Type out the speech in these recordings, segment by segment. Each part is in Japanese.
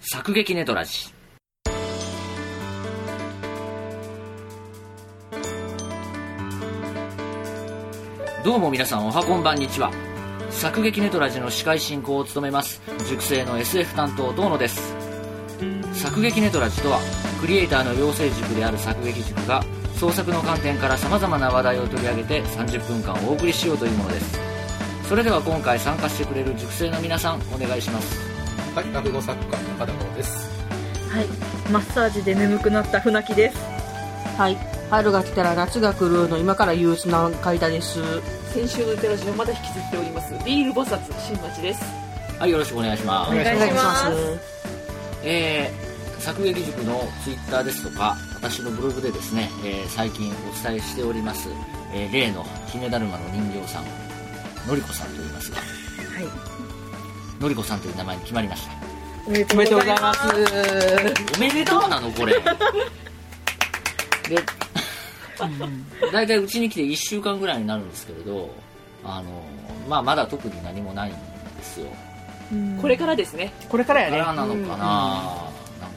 作劇ネトラジ。どうも皆さんおはこんばんにちは。作劇ネトラジの司会進行を務めます塾生の SF 担当遠野です。作劇ネトラジとはクリエイターの養成塾である作劇塾が創作の観点からさまざまな話題を取り上げて30分間お送りしようというものです。それでは今回参加してくれる塾生の皆さんお願いします。 はい、落語作家の片野です。 はい、マッサージで眠くなった船木です。 はい、春が来たら夏が来るの今から憂鬱な海田です。 先週のテラジをまだ引きずっておりますビール菩薩新町です。 はい、よろしくお願いします。 お願いします。 作劇塾のツイッターですとか私のブログでですね、最近お伝えしております、例の姫だるまの人形さんのりこさんと言いますが、はい、のりこさんという名前に決まりました。 おめでとうございます。 おめでとうなのこれでだいたいうちに来て1週間ぐらいになるんですけれど、まだ特に何もないんですよ。 これからですね。 これからやね。 からなのかな、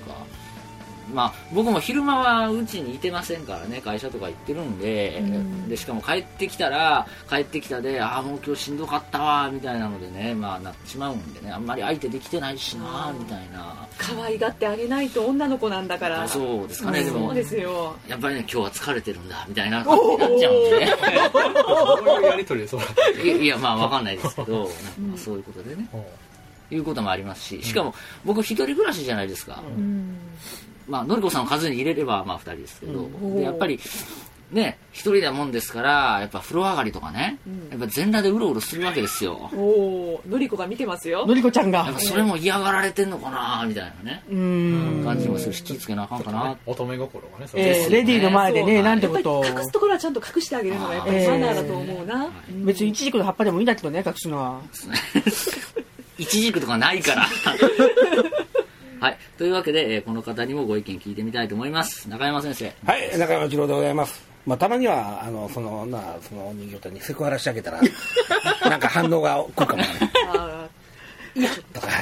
僕も昼間はうちにいてませんからね、会社とか行ってるんで、でしかも帰ってきたでもう今日しんどかったわみたいなのでね、なってしまうんでね、あんまり相手できてないしなみたいな。 可愛がってあげないと女の子なんだから。 そうですかね。でもそうですよ、 やっぱりね今日は疲れてるんだみたいな感じになっちゃうんでねそういうやり取りでそういや分かんないですけどそういうことでね、いうこともありますし、しかも僕一人暮らしじゃないですか。のりこさんを数に入れれば2人ですけど、でやっぱりね一人だもんですから、やっぱ風呂上がりとかね、やっぱ全裸でうろうろするわけですよ。 のりこが見てますよ。 のりこちゃんがやっぱそれも嫌がられてんのかなみたいなね感じもするし、気ぃつけなあかんかな、 乙女心がね、 レディーの前でね、なんてことを隠すところはちゃんと隠してあげるのがやっぱりマナーだと思うな。 別にイチジクの葉っぱでもいいんだけどね、隠すのは。 イチジクとかないからはい、というわけで、この方にもご意見聞いてみたいと思います。中山先生。 はい、中山一郎でございます。たまにはその人形にセクハラしてあげたらなんか反応が来るかもね。とか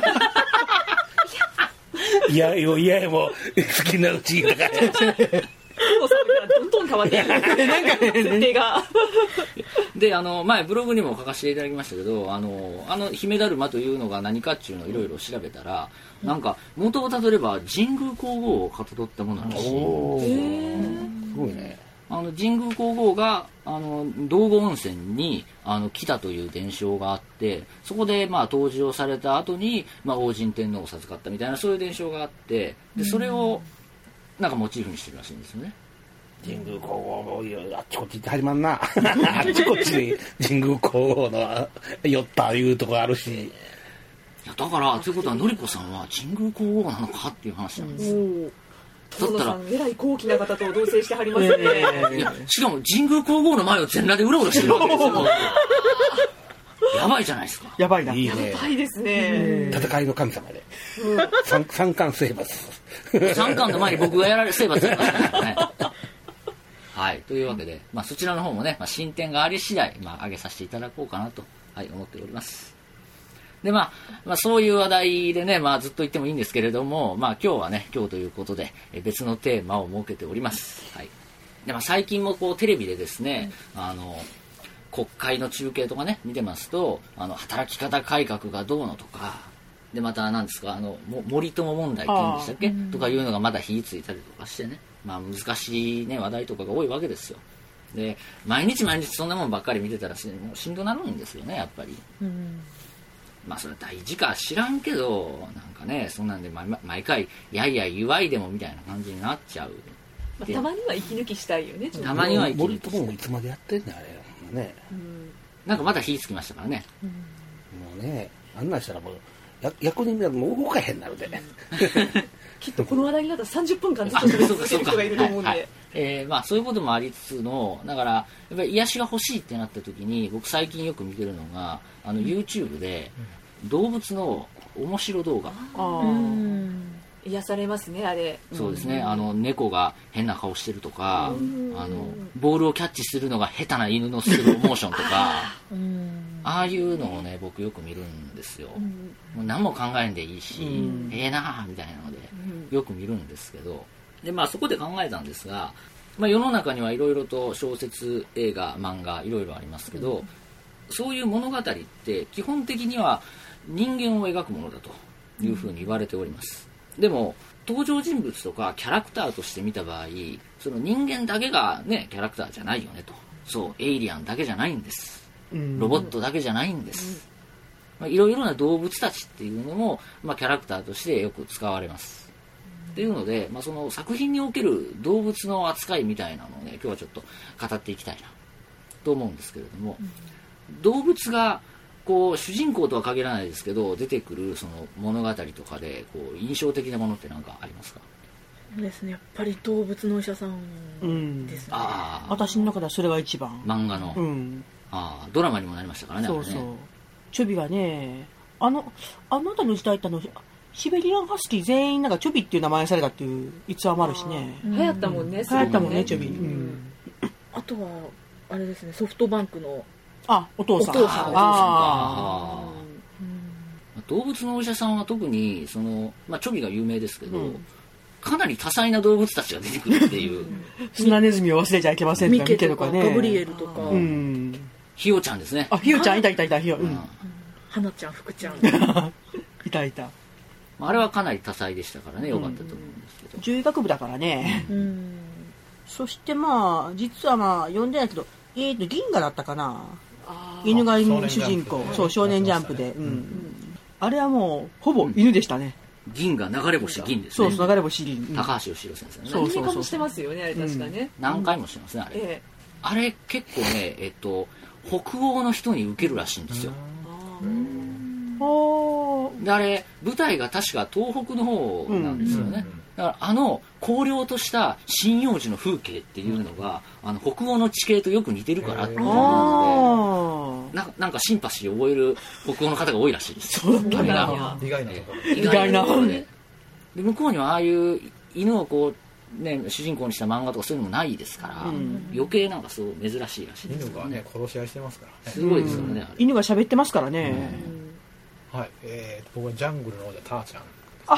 いやも好きなうちとかどんどん変わっていくなんか設定がで前ブログにも書かせていただきましたけど、姫だるまというのが何かっていうのをいろいろ調べたら、なんか元をたどれば神宮皇后をかたどったものらしい。 すごいね。 神宮皇后が道後温泉に来たという伝承があって、そこで湯治をされた後に王神天皇を授かったみたいな、そういう伝承があって、でそれをなんかモチーフにしてるらしいんですよね。 神宮皇后あっちこっち行って始まんなあっちこっちに神宮皇后の寄ったいうとこあるし、 いやだからということはのりこさんは神宮皇后なのかっていう話なんですよ。 だったらえらい高貴な方と同棲してはりますね。 いやしかも神宮皇后の前を全裸でうろうろしてるわけですよやばいじゃないですか。 やばいな。 いいね。 やばいですね。 戦いの神様で三冠征伐三冠の前に僕がやられ征伐だったねはい、というわけで、そちらの方もね、進展があり次第、上げさせていただこうかなと、思っております。で、そういう話題でね、ずっと言ってもいいんですけれども、今日はね、今日ということで、別のテーマを設けております。はい。で、最近もテレビでですね、国会の中継とかね、見てますと、働き方改革がどうのとか、で、また何ですか、森友問題って言うんでしたっけとかいうのがまだ火ついたりとかしてね、難しいね話題とかが多いわけですよ。で毎日そんなもんばっかり見てたらもうしんどなるんですよね、やっぱり。それは大事か知らんけど、なんかねそんなんで毎回やいや祝いでもみたいな感じになっちゃう。 たまには息抜きしたいよね。 たまには息抜きしたい。 森友もいつまでやってんねんあれね。 なんかまだ火つきましたからね。 もうね、あんなんしたらもう役人がもう動かへんなるできっとこの話題になったら30分間ずっと続ける人がいると思うんで、 そういうこともありつつの、だからやっぱり癒しが欲しいってなった時に僕最近よく見てるのがYouTube で動物の面白動画、 癒されますねあれ。 そうですね、猫が変な顔してるとか、ボールをキャッチするのが下手な犬のスローモーションとかああいうのをね僕よく見るんですよ。もう何も考えんでいいし、ええなーみたいなのでよく見るんですけど、でそこで考えたんですが、世の中にはいろいろと小説、映画、漫画いろいろありますけど、そういう物語って基本的には人間を描くものだというふうに言われております。でも登場人物とかキャラクターとして見た場合、その人間だけがねキャラクターじゃないよねと。そう、エイリアンだけじゃないんです、ロボットだけじゃないんです、いろいろな動物たちっていうのも、キャラクターとしてよく使われますっていうので、その作品における動物の扱いみたいなのをね今日はちょっと語っていきたいなと思うんですけれども、動物がこう主人公とは限らないですけど出てくるその物語とかでこう印象的なものって何かありますか？ そうですね、やっぱり動物のお医者さんですね。 私の中ではそれが一番。 漫画の、ドラマにもなりましたからね。 そうそう、チョビがね、あの辺りの時代ってシベリアンハスキー全員なんかチョビっていう名前にされたっていう逸話もあるしね。 流行ったもんね。 流行ったもんね、チョビ。 あとはあれですね、ソフトバンクのお父さん。 動物のお医者さんは特にその、チョビが有名ですけど、かなり多彩な動物たちが出てくるっていう砂ネズミを忘れちゃいけませんとか、 ミケとかガブリエルとか、 ヒヨちゃんですね。 ヒヨちゃんいたヒヨ、 花ちゃん、福ちゃんいた。 あれはかなり多彩でしたからね、よかったと思うんですけど。 獣医学部だからね。そして実は読んでないけど、銀河だったかな。犬が主人公。そう、少年ジャンプで。あれはもうほぼ犬でしたね。 銀が流れ星銀ですね。 そう、流れ星銀。 高橋義郎先生ね。 何回もしてますよね、あれ確かね。 何回もしてますね、あれ。あれ結構ね、北欧の人に受けるらしいんですよ。であれ舞台が確か東北の方なんですよね。だから荒涼とした針葉樹の風景っていうのが北欧の地形とよく似てるからっていうので、なんかシンパシーを覚える北欧の方が多いらしいです。 そうだったな。 意外なところ。 意外なところで向こうにはああいう犬をこうね主人公にした漫画とかそういうのもないですから、余計なんかすごい珍しいらしいです。 犬がね殺し合いしてますからね。 すごいですよね。 犬が喋ってますからね。 はい、僕はジャングルの王者ターちゃん。 タ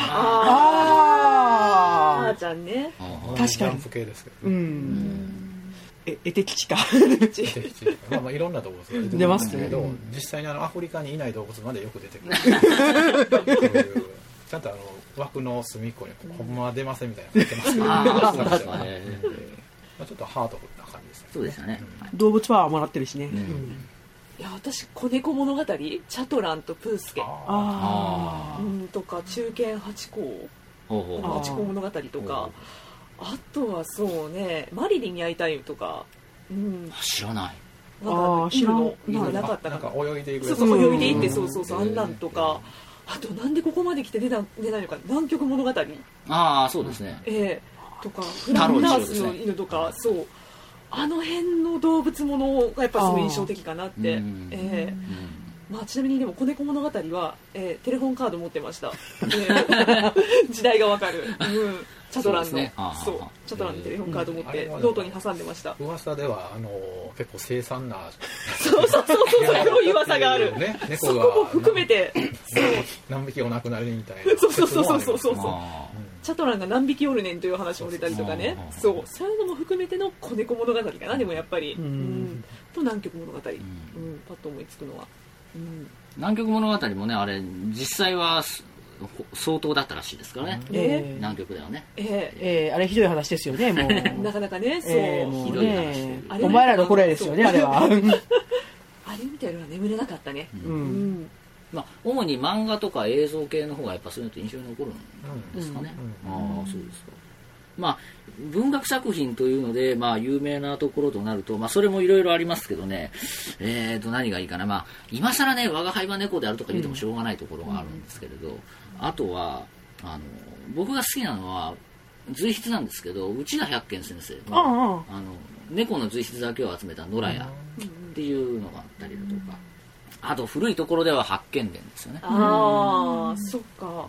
ーちゃんね。 確かに。 ジャンプ系ですけど。 エテキチか。 いろんな動物が出ますけど、実際にアフリカにいない動物までよく出てくる。ちゃんと枠の隅っこにほんまは出ませんみたいなの書いてますけど、ちょっとハートフルな感じですね。 そうですね。 動物パワーもらってるしね。 いや私子猫物語チャトランとプースケとか中堅八甲物語とか、あとはそうねマリリンに会いたいとか、 知らない。 知らのなかったなんか泳いでいく。 そう泳いでいってそうあんなんとか、あとなんでここまで来て出ないのか南極物語。 そうですね。 とかフランダースの犬とかそう。あの辺の動物ものがやっぱすごい印象的かなって。ちなみにでも子猫物語は、テレフォンカード持ってました。時代がわかる。チャトランの、そうチャトランのテレフォンカード持ってノートに挟んでました。 噂では結構凄惨なそうそういう噂がある。そこも含めて何匹お亡くなりみたいな。 そうチャトランが何匹おるねんという話も出たりとかね。そういうのも含めての子猫物語かな。でもやっぱりと南極物語、パッと思いつくのは。 南極物語もねあれ実際は相当だったらしいですからね。南極ではね。 あれひどい話ですよね。もうなかなかね。 ひどい話。 お前らの頃ですよねあれは。 あれみたいなのは眠れなかったね。 主に漫画とか映像系の方がやっぱそういうのって印象に残るんですかね。そうですか。文学作品というので、有名なところとなると、それもいろいろありますけどね、何がいいかな。今更ね、我が輩は猫であるとか言うてもしょうがないところがあるんですけれど、あとは、僕が好きなのは、随筆なんですけど、内田百軒先生の、猫の随筆だけを集めた野良屋っていうのがあったりだとか、あと古いところでは八犬伝ですよね。 そっか。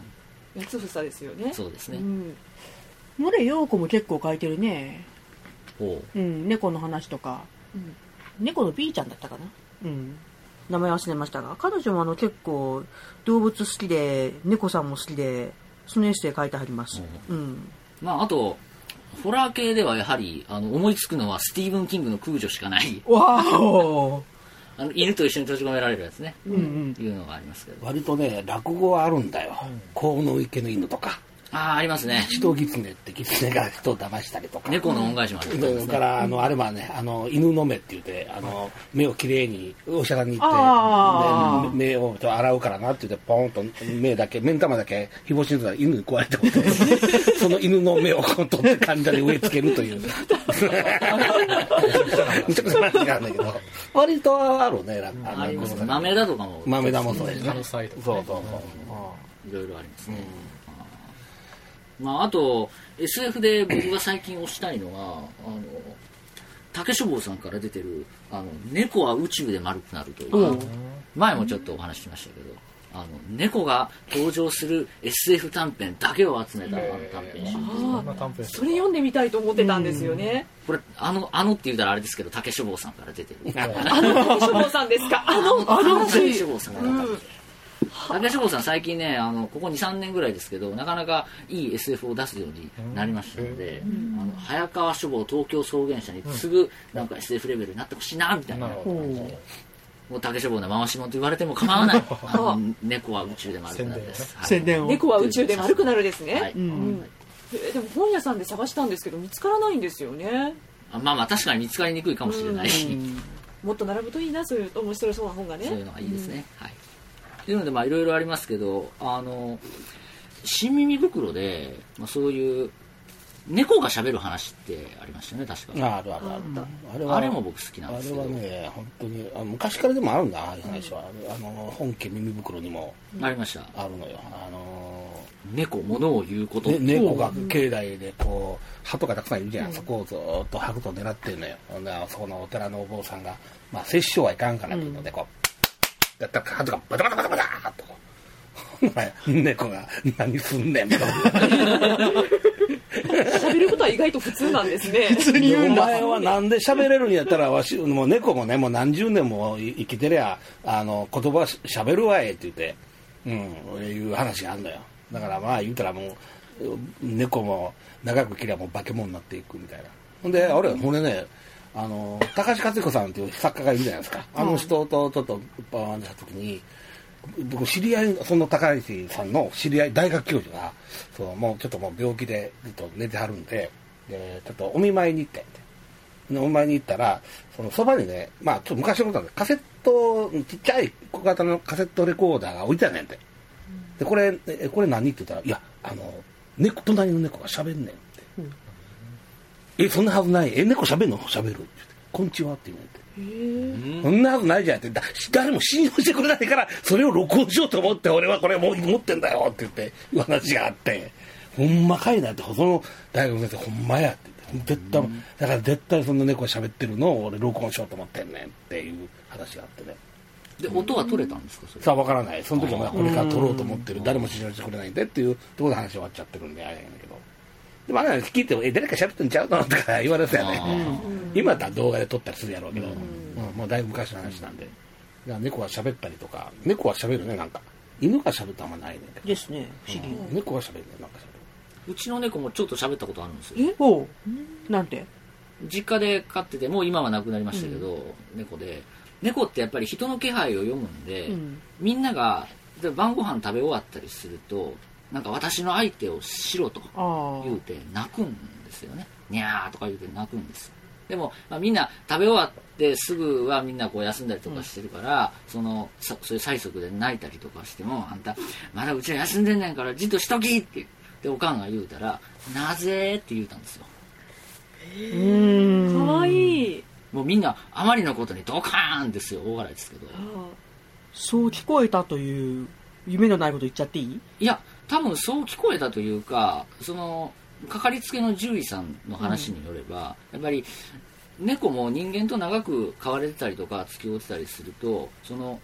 八つ房ですよね。 そうですね。 森陽子も結構書いてるね。 ほう。猫の話とか。猫の B ちゃんだったかな。名前忘れましたが、彼女も結構動物好きで、猫さんも好きで、そのエッセイ書いてはります。 まああとホラー系ではやはり思いつくのはスティーブン・キングの空女しかない。 わお。 犬と一緒に閉じ込められるやつね、いうのがありますけど、 割とね落語はあるんだよ。河野池の犬とか、 ありますね。 人狐って狐が人を騙したりとか、 猫の恩返しもありますね。 だからあれはね犬の目って言って目をきれいにお医者さんに行って目を洗うからなって言ってポンと目ん玉だけひぼしにたら犬に食われてもその犬の目を取って患者で植え付けるというちょっと話があるんだけど割とあるね。 ありますね。豆だとかも豆だもそうですね。 そういろいろありますね。まあ、あと SF で僕が最近推したいのが竹書房さんから出てる猫は宇宙で丸くなるという、前もちょっとお話ししましたけど猫が登場する SF 短編だけを集めた短編集、 それ読んでみたいと思ってたんですよね。 これって言うたらあれですけど竹書房さんから出てる竹書房さんですか。 竹書房さんが竹書房さん最近ねここ 2,3 年ぐらいですけどなかなかいい SF を出すようになりましたので、早川書房東京草原社に次ぐなんか SF レベルになってほしいなみたいな感じで、もう竹書房の回し物と言われても構わない猫は宇宙で丸くなるです。 宣伝を。 猫は宇宙で丸くなるですね。 はい。 でも本屋さんで探したんですけど見つからないんですよね。 まあ確かに見つかりにくいかもしれないし、 もっと並ぶといいな、そういう面白そうな本がね。 そういうのがいいですね。はい。というのでいろいろありますけど新耳袋で、そういう猫が喋る話ってありましたね確か。あれも僕好きなんですけど。 あれはね本当に昔からでもあるんだああいう話は。本家耳袋にもありました。 あるのよ。 物を言うこと、 猫が境内でこう鳩がたくさんいるじゃん、そこをずっと白と狙ってるのよ。そこのお寺のお坊さんが殺生はいかんからっていうのでこうやったら鳩がバタバタバタバタっとこう猫が何すんねんと喋ることは意外と普通なんですね。 普通に言うんだ。 お前はなんで喋れるんやったらわしもう猫もねもう何十年も生きてりゃ言葉喋るわえって言っていう話があるのよ。だから言うたらもう猫も長く切りゃもう化け物になっていくみたいな。ほんでこれね高橋克彦さんっていう作家がいるじゃないですか。人とちょっとバーンした時に僕知り合いその高橋さんの知り合い大学教授がもうちょっと病気でずっと寝てはるんでちょっとお見舞いに行ってお見舞いに行ったらそばにねちょっと昔のことなんでカセットちっちゃい小型のカセットレコーダーが置いてあるねんて。でこれ何って言ったらいや隣の猫が喋んねんって、そんなはずない猫喋んの喋るってこんにちはって言うねんってそんなはずないじゃんって誰も信用してくれないからそれを録音しようと思って俺はこれもう持ってんだよって言って話があってほんまかいなってその大学の先生ほんまやって言ってだから絶対その猫が喋ってるのを俺録音しようと思ってんねんっていう話があってね。 で音は取れたんですかそれ。 さあ分からない。その時はこれから撮ろうと思ってる誰も信用してくれないんでっていうところで話終わっちゃってるんであれなんだけどでもあれ聞いても誰か喋ってんちゃうのとか言われてたよね。今だったら動画で撮ったりするやろうけどもうだいぶ昔の話なんで猫が喋ったりとか猫は喋るねなんか犬が喋ったあんまないねんけどですね不思議。 猫が喋るねなんか喋る。 うちの猫もちょっと喋ったことあるんですよ。なんて実家で飼っててもう今は亡くなりましたけど、猫ってやっぱり人の気配を読むんで、みんなが晩ご飯食べ終わったりするとなんか私の相手をしろと言うて泣くんですよね。にゃーとか言うて泣くんです。でも、みんな食べ終わってすぐはみんなこう休んだりとかしてるから、そういう催促で泣いたりとかしてもあんたまだうちは休んでんねんからじっとしときってでおかんが言うたらなぜって言うたんですよ。 かわいい。 もうみんなあまりのことにドカーンですよ。大笑いですけど。 そう聞こえたという夢のないこと言っちゃっていい？ いや多分そう聞こえたというかかかりつけの獣医さんの話によれば、やっぱり猫も人間と長く飼われてたりとか付き合ってたりすると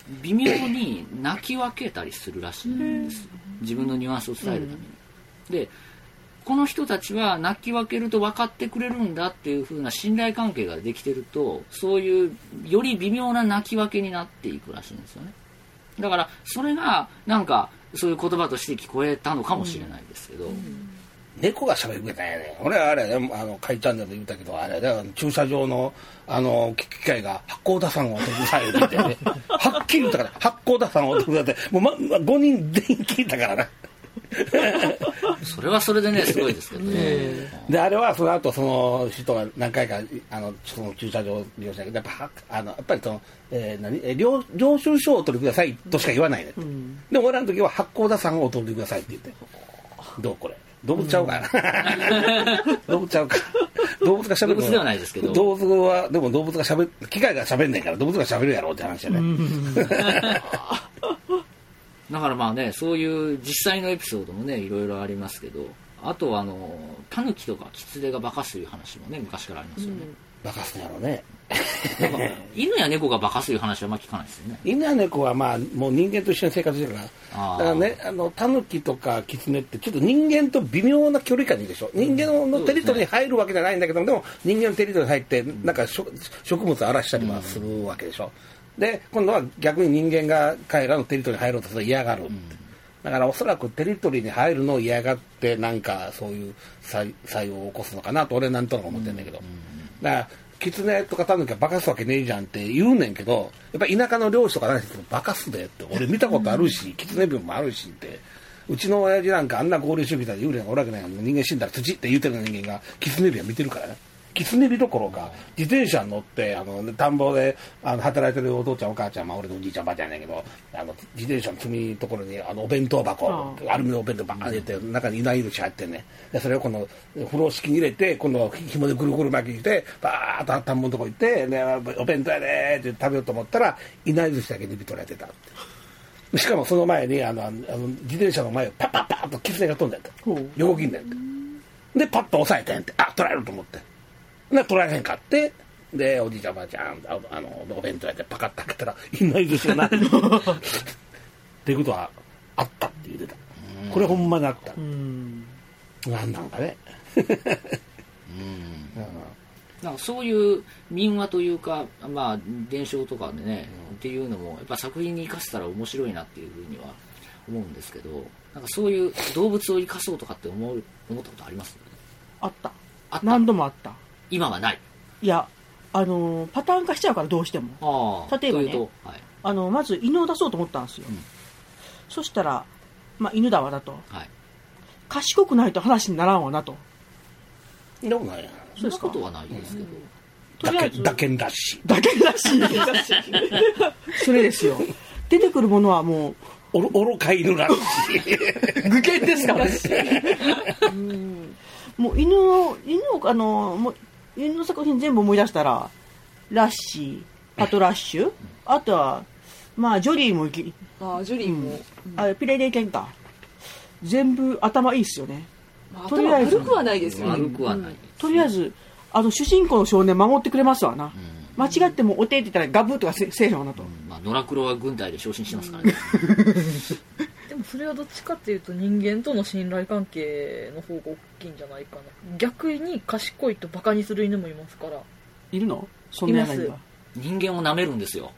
微妙に泣き分けたりするらしいんですよ、自分のニュアンスを伝えるために、でこの人たちは泣き分けると分かってくれるんだっていう風な信頼関係ができてると、そういうより微妙な泣き分けになっていくらしいんですよね。だからそれがなんかそういう言葉として聞こえたのかもしれないですけど、 猫が喋るみたいやね。俺はあれね、カイチャンネルで言ったけど、あれだ、駐車場の機械が八甲田山を飛ぶさえ言ってね、はっきり言ったから八甲田山を飛ぶだって、もう5人全員聞いたからな。 それはそれでねすごいですけどね。 であれはその後その人が何回かその駐車場を利用したけど、やっぱりその、領収書をお取りくださいとしか言わないね、で俺らの時は八甲田山をお取りくださいって言って、どうこれ動物ちゃうか動物ちゃうか、動物が喋る、 動物ではないですけど、 動物はでも動物が喋る、機械が喋んないから動物が喋るやろうって話じゃね。 だからまあね、そういう実際のエピソードもねいろいろありますけど、あとはタヌキとかキツネが化かすという話もね昔からありますよね。 化かすんやろうね。 なんか犬や猫が化かすという話はあんま聞かないですよね。 犬や猫はまあもう人間と一緒に生活してるから、だからね、タヌキとかキツネってちょっと人間と微妙な距離感にいるでしょ。人間のテリトリーに入るわけじゃないんだけども、でも人間のテリトリーに入ってなんか植物を荒らしたりはするわけでしょ。で今度は逆に人間が彼らのテリトリーに入ろうとすると嫌がる、だからおそらくテリトリーに入るのを嫌がってなんかそういう作用を起こすのかなと俺なんとなく思ってるんだけど、だからキツネとかタヌキは化かすわけねえじゃんって言うねんけど、やっぱ田舎の漁師とか何しても化かすでって俺見たことあるし、キツネ分もあるしって、うちの親父なんかあんな合理主義だ幽霊がおるわけないのに、人間死んだら土って言うてる人間がキツネ日は見てるからね。キツネ日どころか自転車に乗って田んぼで働いてるお父ちゃんお母ちゃん、俺のおじいちゃんばあちゃんやねんけど、自転車の積みところにお弁当箱、アルミのお弁当バーン入れて中に稲入し入ってんね。でそれをこの風呂敷に入れて今度紐でぐるぐる巻きしてバーッと田んぼのとこ行って、ね、お弁当やねって食べようと思ったら稲入しだけ指取られてたって。しかもその前に自転車の前をパッパッパッとキツネが飛んでんて、横切んねんて。でパッと押さえてんて、取られると思って。取られへんかって、でおじいちゃんおばあちゃんお弁当やってパカッと開けたらいないですよなっていうことはあったって言ってた。これほんまにあった。なんかねなんかそういう民話というか、まあ伝承とかでね、っていうのもやっぱ作品に生かせたら面白いなっていうふうには思うんですけど、なんかそういう動物を生かそうとかって思ったことあります？ あった。何度もあった。 今はない。 いやパターン化しちゃうからどうしても。例えばね、はい、まず犬を出そうと思ったんですよ、そしたら、犬だわなと、賢くないと話にならんわなと。 でもないやん。 そんなことはないですけど、 とりあえずだけんらしいそれですよ。出てくるものはもう愚か犬らしい愚犬ですからねもう犬をもう犬の作品全部思い出したらラッシー、パトラッシュ、あとはジョリーもジョリーも、ピレレケンか、全部頭いいっすよね。 とりあえず悪くはないですよね。 悪くはない。 とりあえず主人公の少年守ってくれますわな。間違ってもおてって言ったらガブッとかせえへんわなと。 ノラクロは軍隊で昇進してますからねでもそれはどっちかっていうと人間との信頼関係の方が大きいんじゃないかな。逆に賢いとバカにする犬もいますから。 いるの？そんな犬が人間を舐めるんですよ、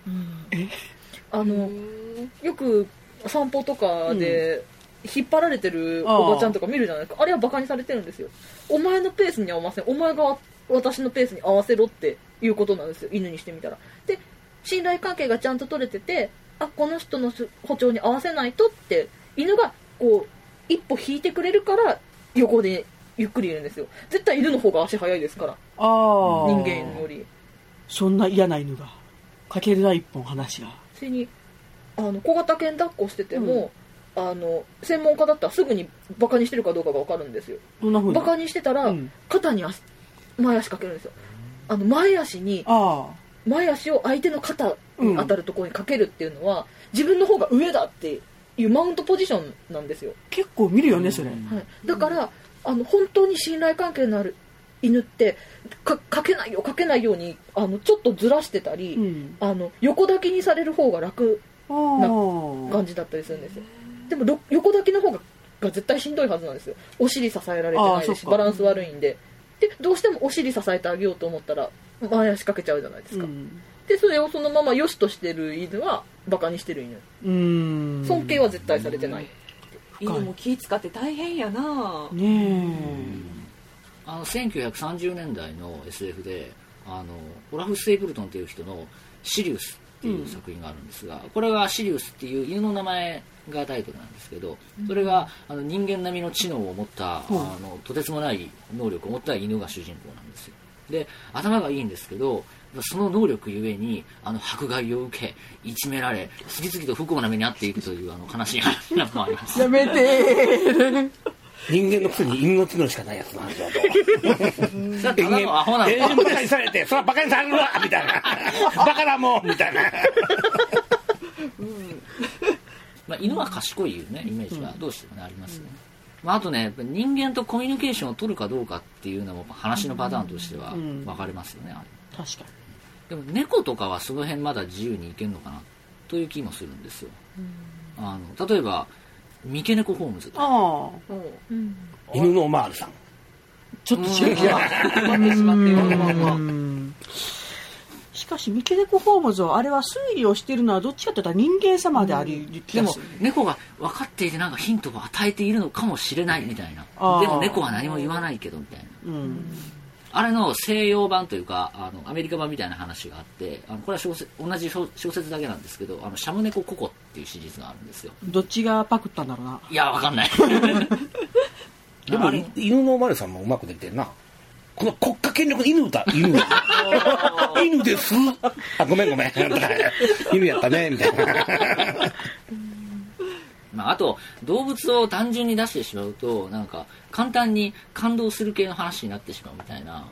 よく散歩とかで引っ張られてるおばちゃんとか見るじゃないですか。あれはバカにされてるんですよ。お前のペースに合わせん、お前が私のペースに合わせろっていうことなんですよ、犬にしてみたら。で信頼関係がちゃんと取れてて、この人の歩調に合わせないとって犬がこう一歩引いてくれるから横でゆっくりいるんですよ。絶対犬の方が足早いですから、人間より。 そんな嫌な犬がかけるな一本話が。 それに小型犬抱っこしてても、専門家だったらすぐにバカにしてるかどうかが分かるんですよ。 どんな風にバカにしてたら、肩に前足かけるんですよ。前足を相手の肩に当たるところにかけるっていうのは、自分の方が上だっていうマウントポジションなんですよ。 結構見るよねそれ、 だから本当に信頼関係のある犬ってかけないようにちょっとずらしてたり、横抱きにされる方が楽な感じだったりするんですよ。でも横抱きの方が絶対しんどいはずなんですよ。お尻支えられてないですし、バランス悪いんで。でどうしてもお尻支えてあげようと思ったら前足かけちゃうじゃないですか、でそれをそのまま良しとしてる犬はバカにしてる犬、尊敬は絶対されてない。 犬も気使って大変やなねえ。1930年代の SF でオラフ・ステイプルトンっていう人のシリウスっていう作品があるんですが、これはシリウスっていう犬の名前がタイトルなんですけど、それが人間並みの知能を持ったとてつもない能力を持った犬が主人公なんですよ。で頭がいいんですけど、その能力ゆえに迫害を受けいじめられ次々と不幸な目に遭っていくという悲しい話もあります。 やめて人間のくせに犬の知能しかないやつなんですよ。 ただのアホなの。 バカにされて、そらバカにされるわみたいな。バカだもんみたいな。 犬は賢いねイメージがどうしてもねありますね。あとね、人間とコミュニケーションを取るかどうかっていうのも話のパターンとしては分かれますよね。 確かに。 でも猫とかはその辺まだ自由にいけるのかなという気もするんですよ。例えば三毛猫ホームズとか、 犬のおまわりさん、 ちょっと違う気がしかし三毛猫ホームズはあれは推理をしているのはどっちかというと人間様であり気がする。 でも猫が分かっていてなんかヒントを与えているのかもしれないみたいな。でも猫は何も言わないけどみたいな、あれの西洋版というかアメリカ版みたいな話があって、これは同じ小説だけなんですけど、シャム猫ココっていうシリーズがあるんですよ。 どっちがパクったんだろうな。 いや分かんないでも犬のおまわりさんもうまくできてるな。この国家権力犬だ犬ですごめん犬やったねみたいな。 あと動物を単純に出してしまうとなんか簡単に感動する系の話になってしまうみたいな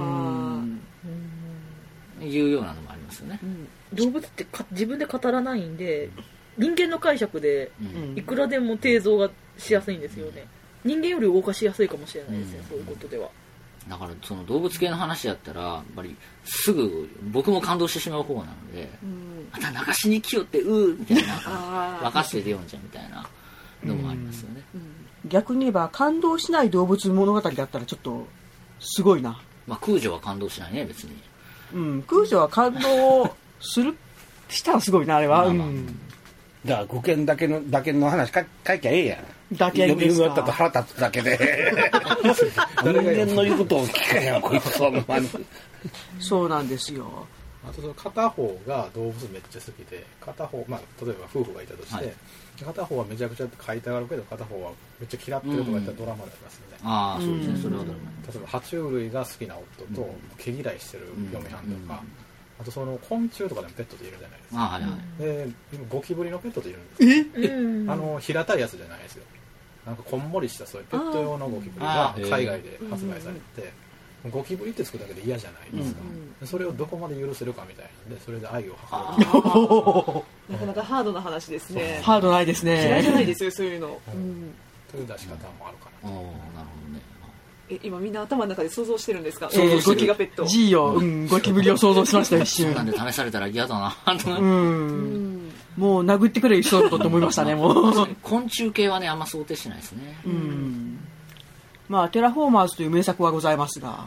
いうようなのもありますよね。 動物って自分で語らないんで人間の解釈でいくらでも定像がしやすいんですよね。人間より動かしやすいかもしれないですね、そういうことでは。だからその動物系の話だったらやっぱりすぐ僕も感動してしまう方なので、また流しに来よってみたいな分かってて読んじゃうみたいなのもありますよね。 逆に言えば感動しない動物物語だったらちょっとすごいな。 空女は感動しないね別に。 空女は感動したらすごいなあれは。 だから5件だけの話書いきゃええやん。 だけですか。 読み終わったと腹立つだけで人間の言うことを聞かへんこいつそんなに。 そうなんですよ。 あとその片方が動物めっちゃ好きで片方、例えば夫婦がいたとして、片方はめちゃくちゃ飼いたがるけど片方はめっちゃ嫌ってるとかいったらドラマでありますよね。 そうですね、それはドラマ。 例えば爬虫類が好きな夫と毛嫌いしてる嫁はんとか、あとその昆虫とかでもペットでいるじゃないですか。でゴキブリのペットでいるんですよ。平たいやつじゃないですよ。なんかこんもりしたそういうペット用のゴキブリが海外で発売されて、ゴキブリってつくだけで嫌じゃないですか。それをどこまで許せるかみたいなで、それで愛をなかなかハードな話ですね。 ハードないですね。 嫌いじゃないですよそういうの。 という出し方もあるかな。 なるほどね。 今みんな頭の中で想像してるんですか。 ゴキがペット G をゴキブリを想像しました一瞬。 なんで試されたら嫌だなもう殴ってくれいそうだと思いましたね。もう昆虫系はねあんま想定してないですね。 テラフォーマーズという名作はございますが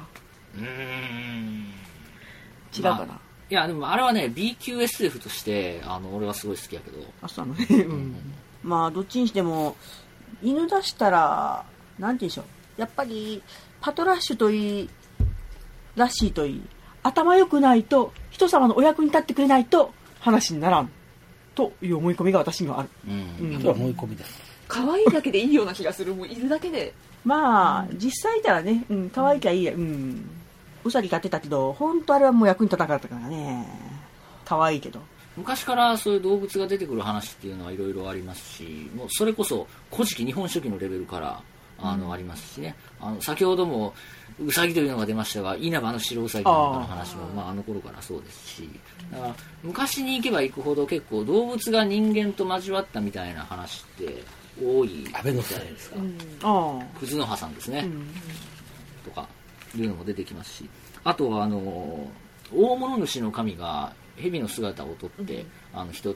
違うかな。 いやでもあれはね B 級 SF として俺はすごい好きやけど。 そうね。どっちにしても犬出したらなんて言うんでしょう。やっぱりパトラッシュといいラッシーといい頭良くないと人様のお役に立ってくれないと話にならんという思い込みが私にはある。 それは思い込みです。 可愛いだけでいいような気がする。もういるだけで実際いたらね、可愛いきゃいいや。うさぎ飼ってたけど本当あれはもう役に立たなかったからね。可愛いけど昔からそういう動物が出てくる話っていうのはいろいろありますし、もうそれこそ古事記日本書紀のレベルからありますしね。先ほどもウサギというのが出ましたが稲葉の白ウサギなんかの話もあの頃からそうですし、だから昔に行けば行くほど結構動物が人間と交わったみたいな話って多いじゃないですか。クズノハさんですね、とかいうのも出てきますし、あとは大物主の神が蛇の姿をとって人と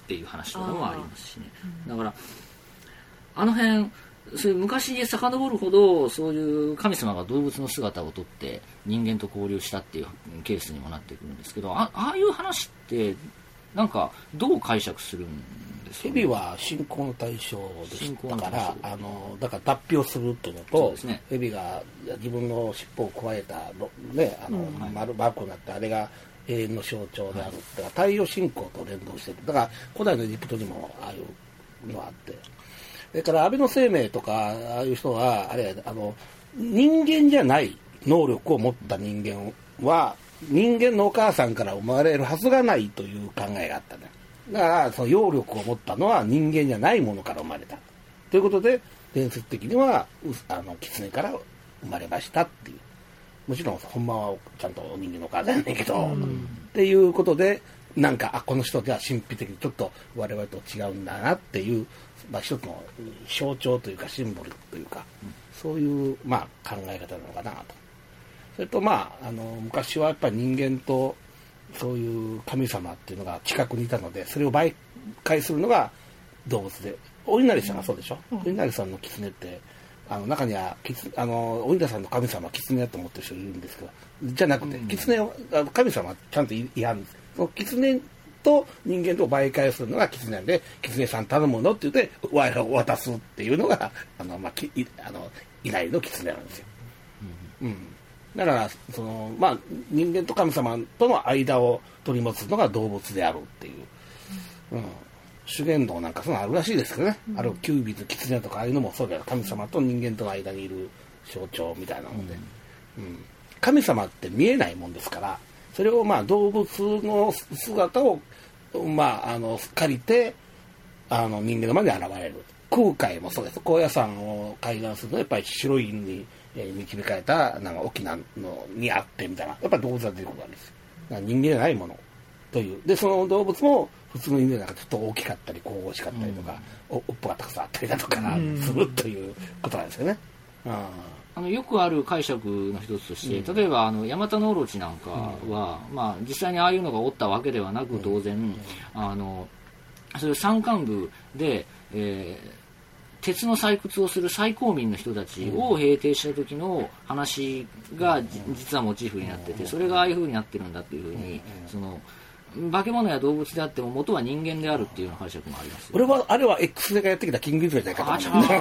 っていう話とかもありますしね。だからあの辺そういう昔へ遡るほどそういう神様が動物の姿をとって人間と交流したっていうケースにもなってくるんですけど、ああいう話ってなんかどう解釈するんですかね。 蛇は信仰の対象でしたから、だから脱皮をするっていうのと、 ね、 蛇が自分の尻尾をくわえたね、丸バックになってあれが永遠の象徴であるって、太陽信仰と連動してる。だから古代のエジプトにもああいうのがあって、それから安倍の生命とかああいう人はあれ人間じゃない能力を持った人間は人間のお母さんから生まれるはずがないという考えがあったね。だからその揚力を持ったのは人間じゃないものから生まれたということで、伝説的には狐から生まれましたっていう、もちろんほんまはちゃんと人間のお母さんやねんけど、っていうことでなんかこの人では神秘的にちょっと我々と違うんだなっていう、一つの象徴というかシンボルというか、そういう考え方なのかなと。それと昔はやっぱり人間とそういう神様っていうのが近くにいたので、それを媒介するのが動物で、お稲荷さんがそうでしょ。お稲荷さんの狐って中にはお稲荷さんの神様は狐だと思ってる人いるんですけど、じゃなくて狐を神様はちゃんといやんです。その狐と人間と媒介するのが狐なんで、狐さん頼むのって言って我らを渡すっていうのが稲荷の狐なんですよ。だから人間と神様との間を取り持つのが動物であるっていう、修験道なんかそういうのあるらしいですけどね、キュービット狐とかああいうのもそうだよ。神様と人間との間にいる象徴みたいなので、神様って見えないもんですから、それを動物の姿を借りて人間の前に現れる。空海もそうです。高野山を開眼するとやっぱり白い犬に導かれた大きなのにあってみたいな、やっぱり動物が出てくるわけですよ。人間じゃないものという。でその動物も普通の犬なんかちょっと大きかったり神々しかったりとか、おっぽがたくさんあったりだとかするということなんですよね。 よくある解釈の一つとして、例えばヤマタノオロチなんかは、実際にああいうのがおったわけではなく、当然そういう山間部で、鉄の採掘をする最高民の人たちを平定した時の話が実はモチーフになってて、それがああいう風になってるんだっていう風に、化け物や動物であっても元は人間であるっていうような解釈もあります。 俺はあれは X がやってきたキングギドラじゃないかと思う。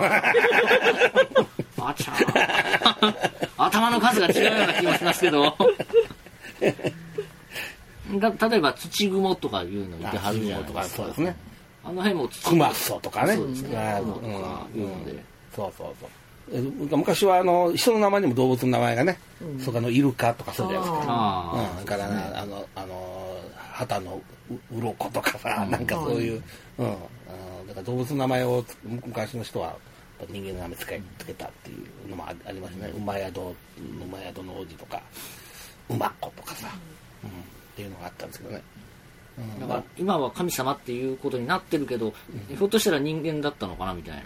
頭の数が違うような気もしますけど例えば土雲とかいうのいてはるじゃないですか。 そうですね。 あの辺もクマソとかね。 そうですね。 そう昔は人の名前にも動物の名前がね、そこイルカとかそうじゃないですか。だから旗の鱗とかさ、なんかそういう、だから動物の名前を昔の人は人間の名前つけたっていうのもありますね。馬宿の王子とか馬子とかさ、っていうのがあったんですけどね。 だから今は神様っていうことになってるけど、ひょっとしたら人間だったのかなみたい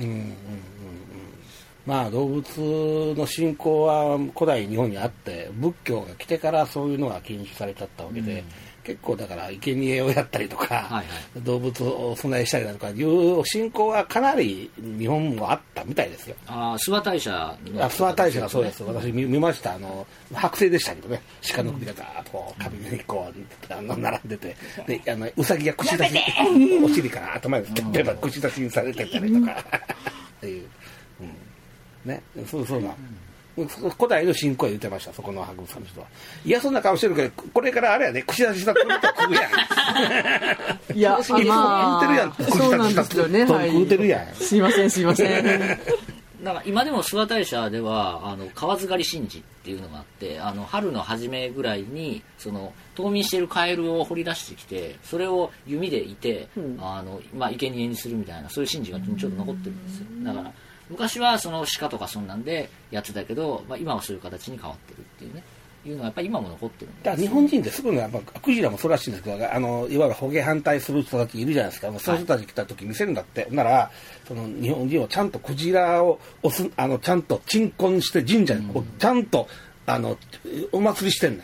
な。 動物の信仰は古代日本にあって、仏教が来てからそういうのが禁止されちゃったわけで、結構だから生贄をやったりとか、動物をお供えしたりだとかいう信仰はかなり日本もあったみたいですよ。 諏訪大社の諏訪大社がそうです。私見ました。剥製でしたけどね、鹿の首がザーッと壁に並んでて、でウサギが串出しお尻から頭に例えば串出しにされてたりとかっていう、ね、そうな。古代の信仰は言ってました、そこの博物館の人は。嫌そうな顔してるけど、これからあれやで、串出ししたら食うやん。 いや、 食うてるやん。 そうなんですよね。 食うてるやん。 すいません。 だから今でも諏訪大社では河津狩り神事っていうのがあって、春の初めぐらいに冬眠しているカエルを掘り出してきて、それを弓でいて、生贄にするみたいな、そういう神事がちょっと残ってるんですよ。だから昔は鹿とかそんなんでやってたけど、今はそういう形に変わってるっていうね、いうのはやっぱり今も残ってるんで。 だから日本人ってすぐやっぱクジラもそうらしいんですけど、いわゆる捕鯨反対する人たちいるじゃないですか。そういう人たち来た時見せるんだって。なら日本人はちゃんとクジラをちゃんと鎮魂して神社にちゃんとお祭りしてんねん。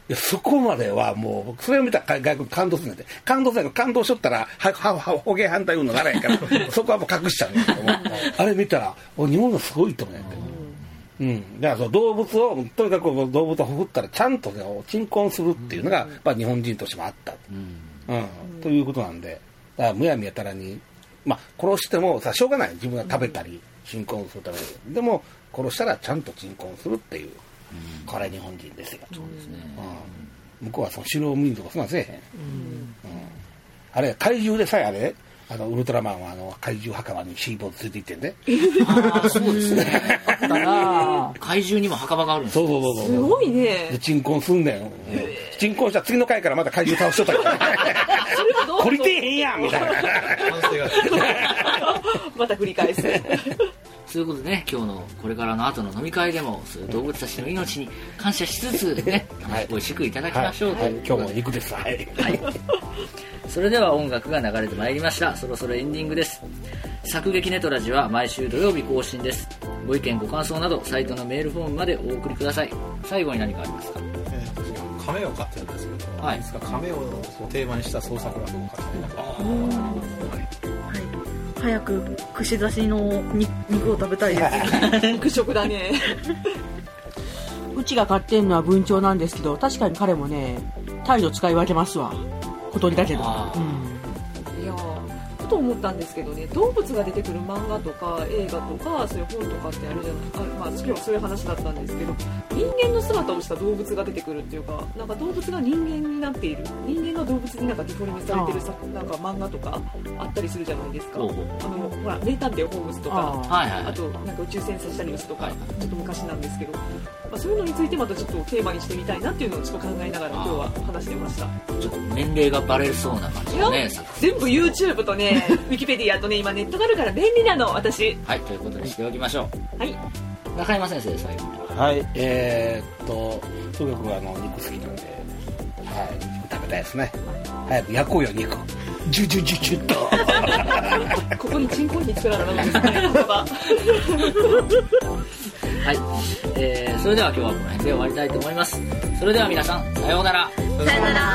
やそこまではもうそれを見たら外国感動するんで感動しとったら捕鯨反対運動ならへんからそこはもう隠しちゃうんだけどもあれ見たら日本がすごいと思うんだよ、だからその動物をとにかく動物を振ったらちゃんと、ね、鎮魂するっていうのがやっぱ日本人としてもあった、ということなんでだからむやみやたらに、殺してもさしょうがない自分が食べたり鎮魂するためにでも殺したらちゃんと鎮魂するっていう、これは日本人ですよ。そうですね、向こうはその狩猟民族とかそんなんせえへん、あれ怪獣でさえあれウルトラマンは怪獣墓場にシーボード連れて行ってんでああそうですねあったな怪獣にも墓場があるんですそうすごいねで鎮魂すんねん、鎮魂したら次の回からまた怪獣倒しとったり懲りてへんやんみたいなまた繰り返すそういうことでね今日のこれからの後の飲み会でもそういう動物たちの命に感謝しつつね、美味しくいただきましょうという、 今日も肉ですはい、 それでは音楽が流れてまいりました。そろそろエンディングです。作劇ネトラジは毎週土曜日更新です。ご意見ご感想などサイトのメールフォームまでお送りください。最後に何かありますか？ 亀を飼ってるんですけど、いつか亀をテーマにした創作落語を書きたいなと、 早く串刺しの肉を食べたいです肉食だねうちが飼ってるのは文鳥なんですけど確かに彼もね態度使い分けますわ小鳥だけど、いやふと思ったんですけどね動物が出てくる漫画とか映画とかそういう本とかってあるじゃない今日はそういう話だったんですけど人間の姿をした動物が出てくるっていうかなんか動物が人間になっている人間が動物になんかディフォルメされてるなんか漫画とかあったりするじゃないですかほら名探偵ホームズとかあとなんか宇宙船サジタリウスとかちょっと昔なんですけどそういうのについてまたちょっとテーマにしてみたいなっていうのをちょっと考えながら今日は話してました。 ちょっと年齢がバレそうな感じだね。 全部 YouTube とねウィキペディアとね今ネットがあるから便利なの私。 はいということにしておきましょう。はい中山先生最後に。 はいとにかく肉好きなんで肉食べたいですね。早く焼こうよ肉ジュジュジュジュッとここに鎮魂に作られたんですねはい、それでは今日はこの辺で終わりたいと思います。それでは皆さんさようなら。 さようなら。